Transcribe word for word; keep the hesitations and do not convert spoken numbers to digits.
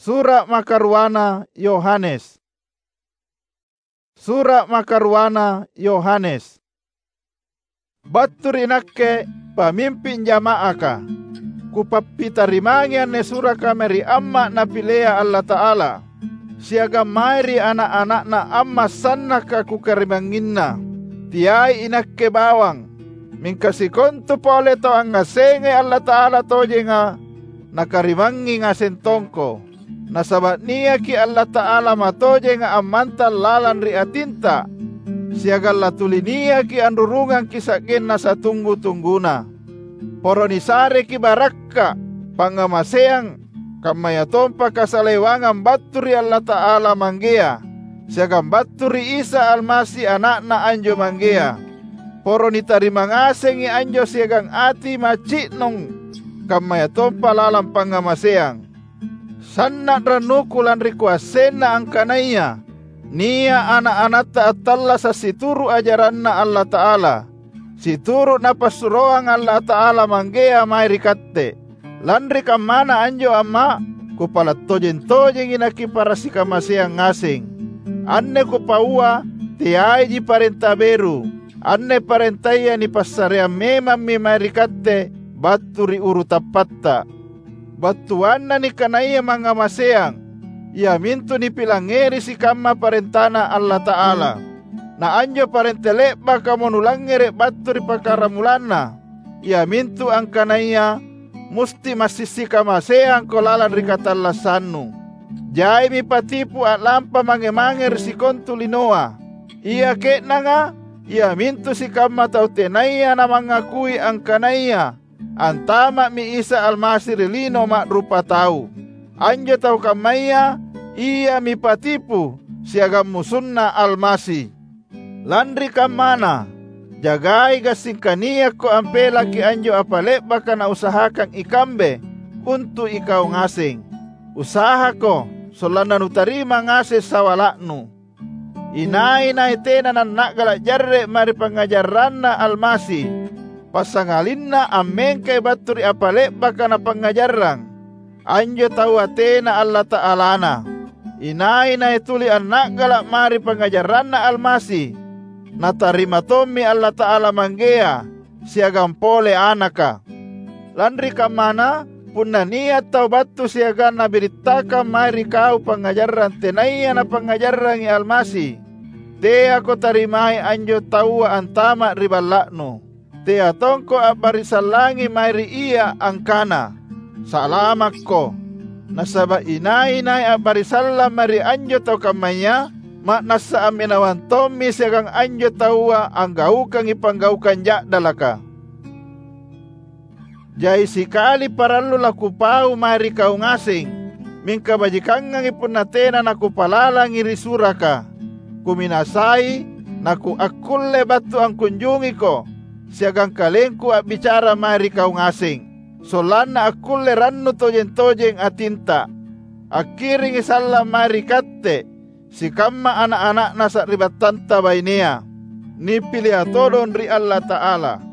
Surat Makarwana Yohanes. Surat Makarwana Yohanes. Batur inakke pamimpin jamaah ka. Kupapitarimangian ne suraka meri amma na pilea Allah Ta'ala. Siaga mairi anak-anak na amma sanna ka kukarimanginna. Tiai inakke bawang. Mingkasikonto pole to ang ngasenge Allah Ta'ala toje nga nakarimangi nga sentongko. Nasabat niya ki Allah Ta'ala matoje nga amantal lalan ri atinta. Siagal latuli niya ki andurungan kisakin na sa tunggu-tungguna. Poronisare ki barakka pangamaseang kamayatompa kasalewangan baturi Allah Ta'ala manggea. Siagang baturi Isa Almasi anak na anjo manggea. Poronitari mangasengi anjo siagang ati macitnong kamayatompa lalang pangamaseang. Sanna ranukulan rikuasena ang kanaya. Nia anak-anak ta'atalla sa situru ajaran na Allah Ta'ala. Situru na pasuroang Allah Ta'ala manggea may rikatte. Landri kamana anjo ama, kupalat tojen-tojen inaki para si kamaseang ngasing. Anne kupaua, tiay di parenta beru. Anne parentaya ni pasarea memang mi may rikatte, baturi uru tapatta. Batuan na ni kanaya mga maseang. Ia minto ni pilangeri si kama parentana Allah Ta'ala. Na anjo parentele baka monulangere baturi pakaramulana. Ia minto ang kanaya musti masisi kamaseang kolalan rikatalla sanu. Jai mi patipu at lampa mangemanger si kontulinoa. Ia ke na nga. Ia minto si kama tau tenaya na mangakui ang kanaya. Antama mi Isa Almasi rilino mak rupa tau. Anjo tau kamaya, iya mi patipu, siagam musunna Almasi. Landri kamana, jagai gasing kaniya ko ampela ki anjo apale baka na usahakan ikambe, untuk ikaw ngasing. Usaha ko, solana nutarima ngase sawalaknu. Inay na itena na nagalak jarre mari pangajaran na Almasi. Pasangalin na ameng kay baturi apale baka na pangajarang. Anjo tau atena Allah Ta'ala na. Inay na ituli anak galak mari pangajaran na Almasi. Natarima tomi Allah Ta'ala manggea. Siagang pole anaka. Landri kamana punna niat tau batu siagan na beritaka mari kau pangajaran tenaya na pangajaran ni Almasi. Te ako tarimai anjo tau antama ribalakno. Te atongko abarisalangi mairi iya angkana. Salamat ko. Nasaba inay-inay abarisalla mari anjo tau kamaya. Mak nasa aminawan tomi siagang anjo taua ang gaukang ipanggaukan jak dalaka. Jai sikali paralu laku pau mari kau ngasing. Mingka bajikangang ipunatena naku palala ngiri suraka. Kuminasai naku akulle batu ang kunjungi ko. Siagang kalengku at bicara mari kau ngasing. Solan na akulle rannu tojen-tojen atinta. Akiring isalla mari katte. Si kama anak-anak nasa ribatanta bainia. Nipili atodon ri Allah Ta'ala.